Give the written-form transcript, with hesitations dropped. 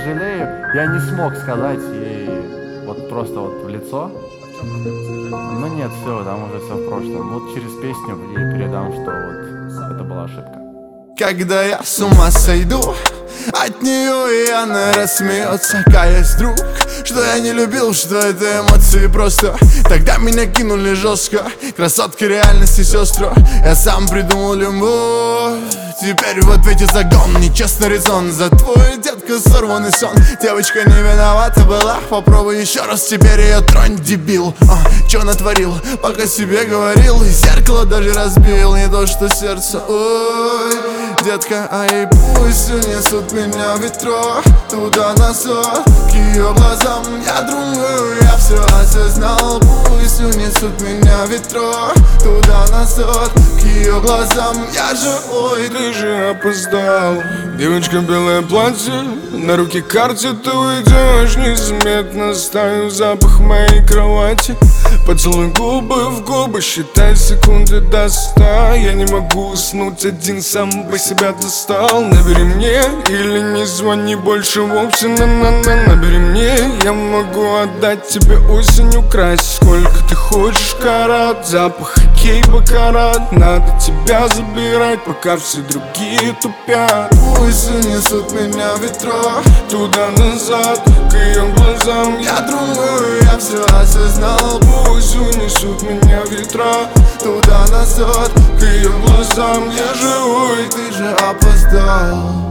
сожалею, я не смог сказать ей вот просто вот в лицо. Ну нет, все, там уже все в прошлом. Вот через песню ей передам, что вот это была ошибка. Когда я с ума сойду от нее, и она рассмеется, каясь вдруг, что я не любил, что это эмоции просто. Тогда меня кинули жестко, красотка реальности сестры. Я сам придумал любовь. Теперь в ответе загон, нечестный резон. За твой, детка, сорванный сон. Девочка не виновата была, попробуй еще раз, теперь ее тронь, дебил. Чё натворил, пока себе говорил, и зеркало даже разбил, не то что сердце. Ой, детка, ай, пусть унесут меня в ветро туда-назад, к ее глазам. Я думаю, я все осознал. Пусть унесут меня в ветро туда-назад, к ее глазам. Я же, ой, ты же опоздал. Девочка, белое платье, на руки карте, ты уйдешь незаметно. Стаю запах моей кровати, поцелуй губы в губы, считай секунды до 100. Я не могу уснуть один, сам по себя достал. Набери мне или не звони больше вовсе, набери мне. Я могу отдать тебе осень, украсть сколько ты хочешь карат. Запах хоккей, бакарат, надо тебя забирать, пока все другие тупят. Пусть унесут меня в ветро туда-назад, к ее глазам. Я думаю, я все осознал. Пусть унесут меня ветра туда-назад, к ее глазам. Я живой, ты же опоздал.